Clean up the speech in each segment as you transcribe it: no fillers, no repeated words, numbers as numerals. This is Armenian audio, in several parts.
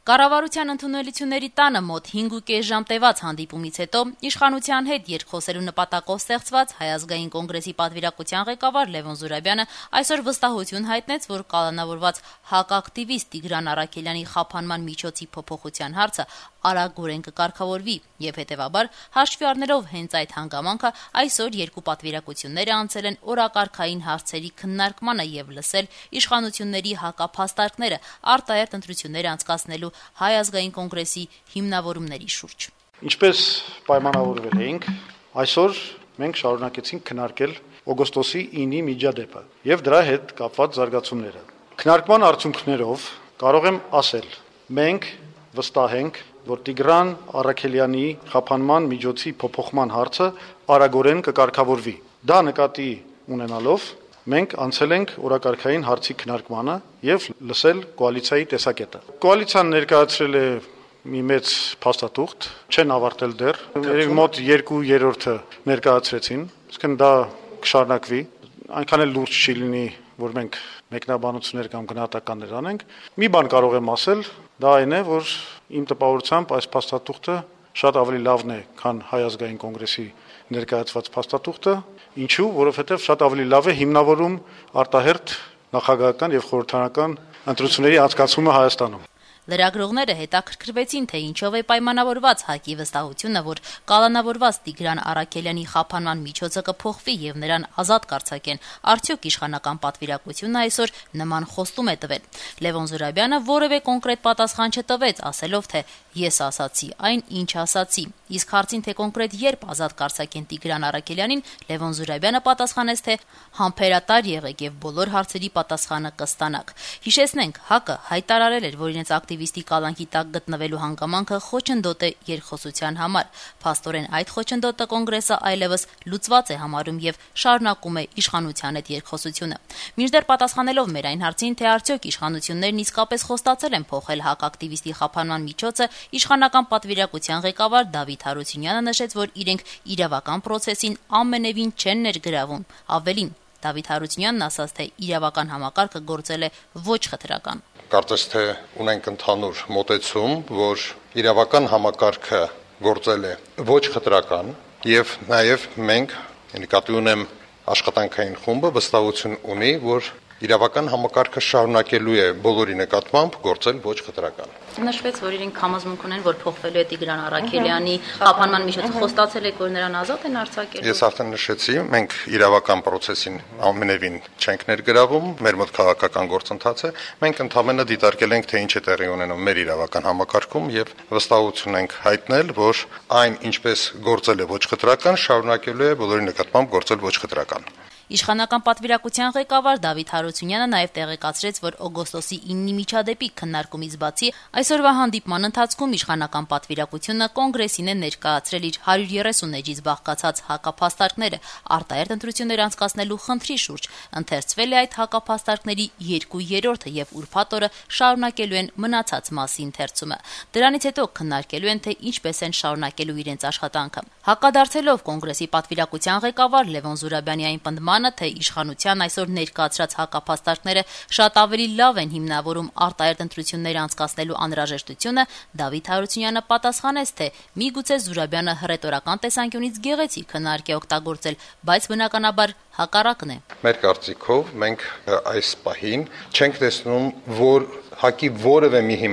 Կառավարության ընդունելությունների տանը մոտ 5.5 ժամ տևած հանդիպումից հետո իշխանության հետ երկխոսելու նպատակով ստեղծված Հայ ազգային կոնգրեսի պատվիրակության ղեկավար Լևոն Զուրաբյանը այսօր վստահություն հայտնեց, որ կալանավորված հակակտիվիստ Տիգրան Առաքելյանի խափանման միջոցի փոփոխության հարցը արագորեն կկարգավորվի եւ հետեւաբար հաշվի առնելով հենց այդ հանգամանքը այսօր երկու պատվիրակությունները անցել են օրակարգային հարցերի քննարկմանը եւ լսել իշխանությունների հակափաստարկները արտահերթ ընտրություններ անցկացնելու Հայ ազգային կոնգրեսի հիմնավորումների շուրջ։ Ինչպես պայմանավորվել էինք, այսօր մենք շարունակեցինք քննարկել օգոստոսի 9-ի միջադեպը եւ դրա հետ կապված զարգացումները։ Քննարկման արդյունքներով կարող եմ ասել, մենք վստահ ենք, որ Տիգրան Առաքելյանի խափանման միջոցի փոփոխման հարցը արագորեն կկարգավորվի։ Դա նկատի ունենալով մենք անցել ենք օրակարգային հարցի քննարկմանը եւ լսել կոալիցիայի տեսակետը։ Կոալիցիան ներկայացրել է մի մեծ փաստաթուղթ, չեն ավարտել դեռ, երևի մոտ 2/3-ը ներկայացրեցին, այսինքն դա կշարունակվի, այնքան էլ լուրջ չի լինի, որ մենք մեկնաբանություններ կամ գնահատականներ անենք։ Մի բան կարող եմ ասել, դա այն է, որ իմ տպավորությամբ այս փաստաթուղթը շատ ավելի լավն է, քան Հայ ազգային կոնգրեսի ներկայացված փաստաթուղթը, ինչու, որովհետև շատ ավելի լավ է հիմնավորում արտահերթ նախագահական եւ խորհրդարանական ընտրությունների անցկացումը Հայաստանում։ Լրագրողները հետաքրքրվեցին, թե ինչով է պայմանավորված ՀԱԿ-ի վստահությունը, որ կալանավորված Տիգրան Առաքելյանի խափանման միջոցը կփոխվի եւ նրան ազատ կարձակեն։ Արդյոք իշխանական պատվիրակությունը այսօր նման խոստում է տվել։ Լևոն Զուրաբյանը որևէ կոնկրետ պատասխան չտվեց, ասելով, թե ես ասացի այն, ինչ ասացի։ Իսկ հարցին, թե կոնկրետ երբ ազատ կարձակեն Տիգրան Առաքելյանին, Լևոն Զուրաբյանը պատասխանեց, թե համբերատար եղեք եւ բոլոր հարցերի պատասխանը կստանաք։ Հիշեցնենք, ՀԱԿ-ը հայտարարել էր, որ իրենց ակտիվիստի կալանքի տակ գտնվելու հանգամանքը խոչընդոտ է երկխոսության համար։ Փաստորեն այդ խոչընդոտը կոնգրեսը այլևս լուծված է համարում եւ շարունակում է իշխանության հետ երկխոսությունը։ Մինչդեռ պատասխանելով մեր այն հարցին, թե արդյոք իշխանություններն իսկապես խոստացել են փոխել ՀԱԿ ակտիվիստի խափանման միջոցը, իշխանական պատվիրակության ղեկավար Դավիթ Հարությունյանը նշեց, որ իրենք իրավական process-ին ամենևին չեն ներգրավում։ Ավելին, Դավիթ Հարությունյանն ասաց, թե իրավական համակարգը գործել է ոչ խտրական։ Կարծես թե ունենք ընդհանուր մոտեցում, որ իրավական համակարգը գործել է ոչ խտրական եւ նաեւ մենք նկատի ունեմ աշխատանքային խումբը վստահություն ունի, որ իրավական համակարգը շարունակելու է բոլորի նկատմամբ գործել ոչ խտրական։ Նշվեց, որ իրենք համոզմունք ունեն, որ փոխվելու է Տիգրան Առաքելյանի խափանման միջոցը, խոստացել եք, որ նրան ազատ են արձակելու։ Ես արդեն նշեցի, մենք իրավական process-ին ամենևին չենք ներգրավում, մեր մոտ քաղաքական գործընթաց է, մենք ընդհանրապես դիտարկել ենք, թե ինչ է տեղի ունենում մեր իրավական համակարգում եւ վստահություն ենք հայտնել, որ այն ինչպես գործել է ոչ խտրական, շարունակելու է բոլորի նկատմամբ գործել ոչ խտրական։ Իշխանական պատվիրակության ղեկավար Դավիթ Հարությունյանը նաև տեղեկացրեց, որ օգոստոսի 9-ի միջադեպի քննարկումից բացի այսօրվա հանդիպման ընթացքում իշխանական պատվիրակությունը կոնգրեսին է ներկայացրել իր 130 էջից բաղկացած հակափաստարկները արտահերթ ընտրություններ անցկացնելու խնդրի շուրջ։ Ընթերցվել է այդ հակափաստարկների 2/3-ը եւ ուրբաթ օրը շարունակելու են մնացած մասի ընթերցումը։ Դրանից հետո քննարկելու են, թե ինչպես են շարունակելու իրենց աշխատանքը։ Հակադարձելով կոնգրեսի պատվիրակության ղեկավար Լևոն Զուրաբյանի այն պնդմանը, թե իշխանության այսօր ներկայացրած հակափաստարկները շատ ավելի լավ են հիմնավորում արտահերթ ընտրություններ անցկացնելու անհրաժեշտությունը, Դավիթ Հարությունյանը պատասխանեց, թե միգուցե Զուրաբյանը հռետորական տեսանկյունից գեղեցիկ հնարք է օգտագործել, բայց բնականաբար հակառակն է։ Մեր կարծիքով մենք այս պահին չենք տեսնում, որ ՀԱԿ-ի որևէ մի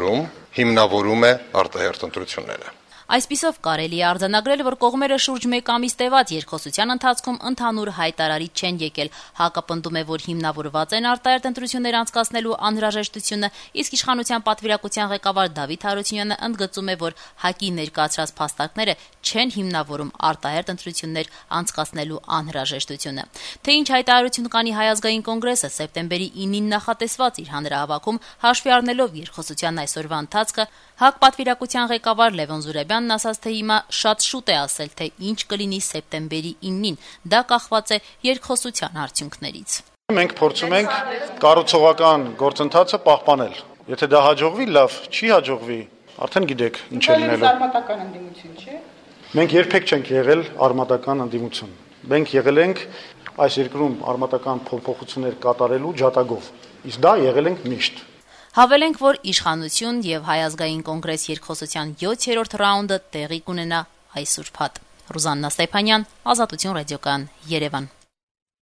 հիմնավորում է արտահերթ ընտրությունները։ Այսպիսով կարելի է արձանագրել, որ կողմերը շուրջ 1 ամիս տևած երկխոսության ընթացքում ընդհանուր հայտարարիչ չեն եկել։ ՀԱԿ-ը պնդում է, որ հիմնավորված են արտահերթ ընտրություններ անցկացնելու անհրաժեշտությունը, իսկ իշխանության պատվիրակության ղեկավար Դավիթ Հարությունյանը ընդգծում է, որ ՀԱԿ-ի ներկայացրած փաստարկները չեն հիմնավորում արտահերթ ընտրություններ անցկացնելու անհրաժեշտությունը։ Թե ինչ հայտարարություն կանի Հայ ազգային կոնգրեսը սեպտեմբերի 9-ին նախատեսված իր հանրահավաքում, հաշվի առնելով երկխոսության այսօրվա ընթացքը, ՀԱԿ պատվիրակության ղեկավար Լևոն Զուրաբյանն ասաց, թե հիմա շատ շուտ է ասել, թե ինչ կլինի սեպտեմբերի 9-ին։ Դա կախված է երկխոսության արդյունքներից։ Մենք փորձում ենք կառուցողական գործընթացը պահպանել։ Եթե դա հաջողվի, լավ, չի հաջողվի, արդեն գիտեք ինչ է լինելու։ Արմատական ընդդիմություն չէ։ Մենք երբեք չենք եղել արմատական ընդդիմություն։ Մենք եղել ենք այս երկրում արմատական փոփոխություններ կատարելու ջատագով։ Իսկ դա եղել ենք միշտ։ Հավելենք, որ իշխանություն եւ Հայ ազգային կոնգրես երկխոսության 7-րդ ռաունդը տեղի կունենա այս ուրբաթ։ Ռուզաննա Ստեփանյան, Ազատություն ռադիոկայան, Երևան։